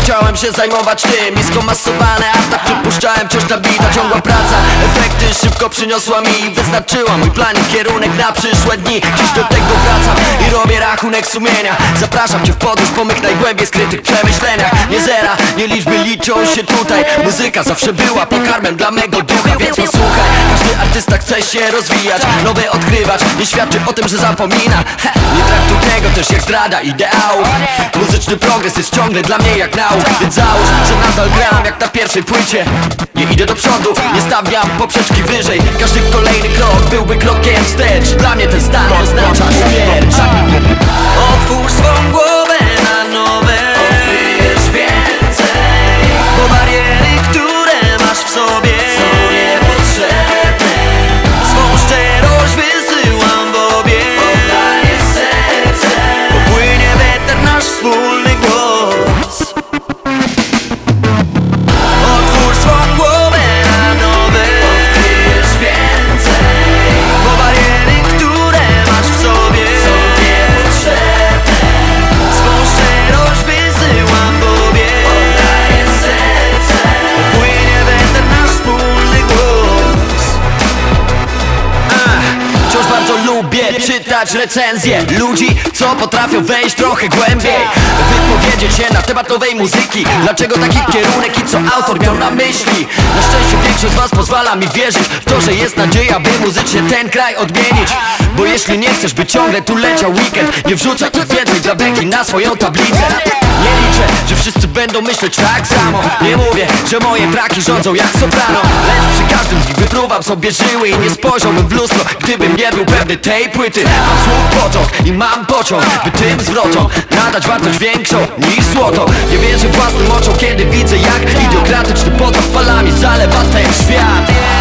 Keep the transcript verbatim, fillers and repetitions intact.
chciałem się zajmować tym. Nisko masowane, a tak przypuszczałem wciąż na bita. Ciągła praca, efekty szybko przyniosła mi. Wystarczyła mój plan i kierunek na przyszłe dni. Dziś do tego wracam i robię rachunek sumienia. Zapraszam cię w podróż po mych najgłębiej skrytych przemyśleniach. Nie zera, nie liczby liczą się tutaj. Muzyka zawsze była pokarmem dla mego ducha. Więc posłuchaj, każdy artysta chce się rozwijać, nowe odkrywać, nie świadczy o tym, że zapomina. He, nie traktuj tego też jak zdrada ideałów. Muzyczny progres jest ciągle dla mnie jak nauk. Więc załóż, że nadal gram jak na pierwszej płycie. Nie idę do przodu, nie stawiam poprzeczki wyżej. Każdy kolejny krok byłby krokiem wstecz. Dla mnie ten stan oznacza śmierć. Otwórz swą głowę na nowe, odkryjesz więcej. Bo bariery, które masz w sobie, są niepotrzebne. Swą szczerość wysyłam w obie, oddaję serce. Popłynie weter nasz wspólny głos. Otwórz swą głowę na nowe, odkryjesz więcej. Bo bariery, które masz w sobie, są niepotrzebne. Swą szczerość wysyłam w obie, oddaję serce. Popłynie weter nasz wspólny głos. Wciąż bardzo lubię czytać recenzje ludzi, co potrafią wejść trochę głębiej, wypowiedzieć się na temat nowej muzyki. Dlaczego taki kierunek i co autor miał na myśli. Na szczęście większość z was pozwala mi wierzyć w to, że jest nadzieja, by muzycznie ten kraj odmienić. Bo jeśli nie chcesz, by ciągle tu leciał weekend, nie wrzucaj ich więcej dla beki na swoją tablicę. Nie liczę, że wszyscy będą myśleć tak samo. Nie mówię, że moje braki rządzą jak soprano, lecz przy każdym z nich wypruwam sobie żyły i nie spojrzałbym w lustro, gdybym nie był pewny tej płyty. Mam słów potok i mam pociąg, by tym zwrotom nadać wartość większą niż złoto. Nie wierzę własnym oczom, kiedy widzę, jak idiokratyczny potok falami zalewa ten świat.